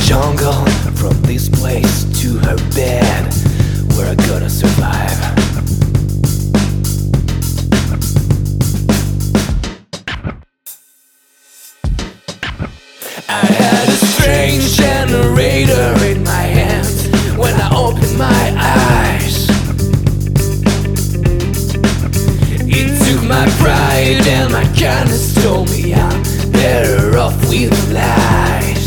jungle, from this place to her bed, where I gotta survive. I had a strange generator in my hands when I opened my eyes. It took my pride and my kindness told me I'm better off with lies.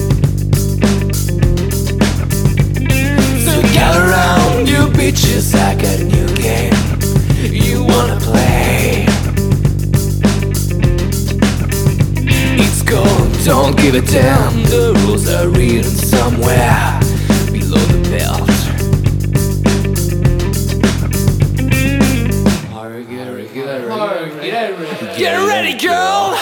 So gather around, you bitches, I got a new game you wanna play. It's called Don't Give a Damn. The rules are written somewhere below the belt. Get ready, girl!